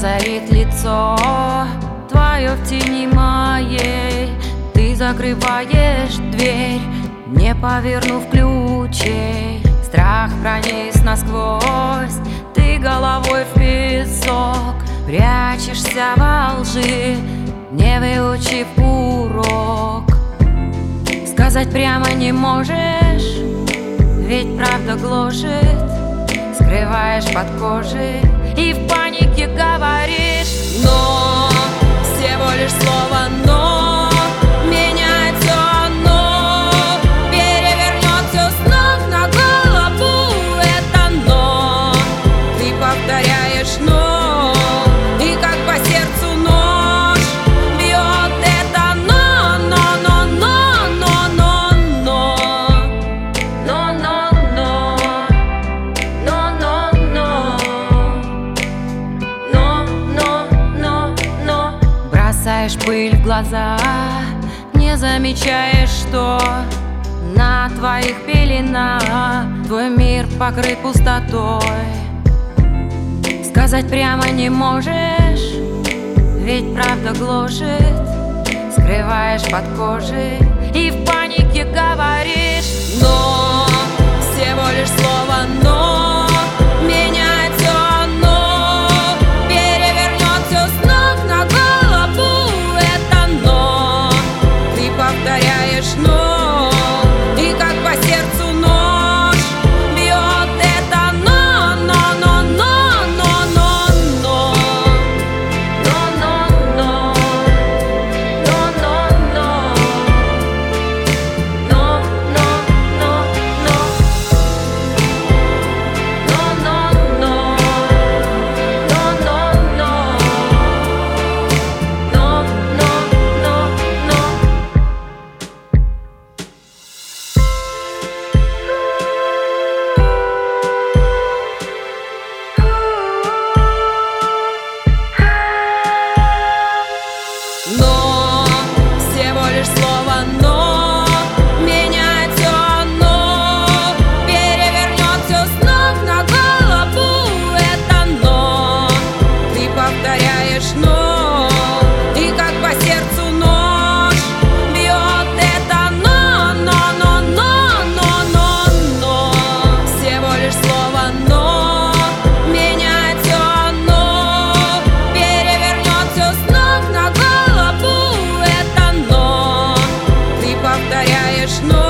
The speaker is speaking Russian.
озарит лицо твое в тени моей. Ты закрываешь дверь, не повернув ключей. Страх проник насквозь, ты головой в песок. Прячешься во лжи, не выучив урок. Сказать прямо не можешь, ведь правда гложет. Скрываешь под кожей и в панике говоришь. Но всего лишь слово «но» меняет все оно, перевернет все с ног на голову. Это «но», ты повторяешь «но», и как по сердцу нож бьет это «но», «но», «но», «но», «но», «но», «но», «но», «но», «но». Бросаешь пыль в глаза, не замечаешь, что на твоих пеленах твой мир покрыт пустотой. Сказать прямо не можешь, ведь правда гложет. Скрываешь под кожей и в панике говоришь. Но всего лишь слово «но» меняет все оно, перевернет все с ног на голову. Это «но», ты повторяешь «но», и как по сердцу нож бьет это «но», «но», «но», «но», «но», «но», «но», «но», «но», «но», «но», «но», «но», но всего лишь слово «но» меняет все оно, перевернет все с ног на голову. Это «но», ты повторяешь «но», и как по сердцу нож бьет это «но», «но», «но», «но», «но», «но», «но». Всего лишь слово «но» меняет все оно, перевернет все с ног на голову. Это «но», ты повторяешь «но».